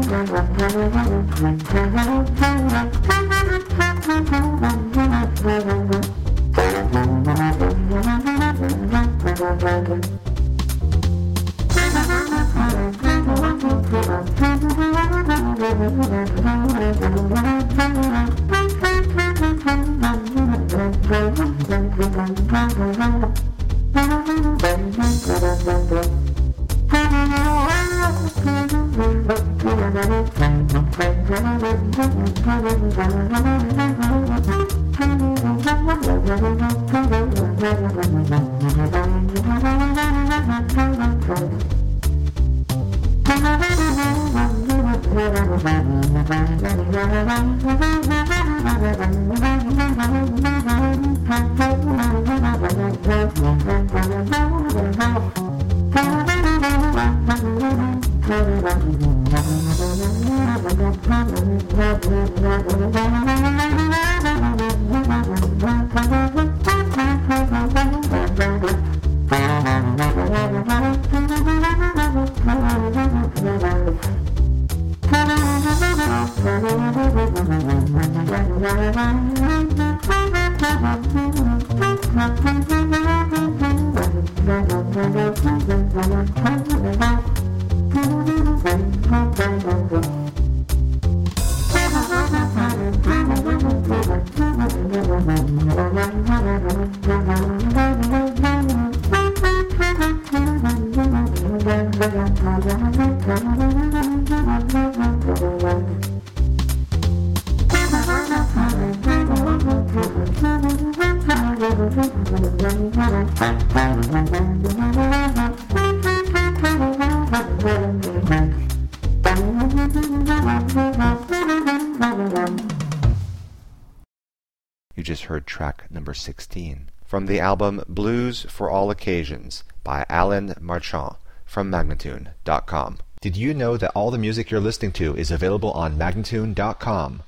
You just heard track number 16 from the album Blues for All Occasions by Alan Marchand from Magnatune.com. Did you know that all the music you're listening to is available on Magnatune.com?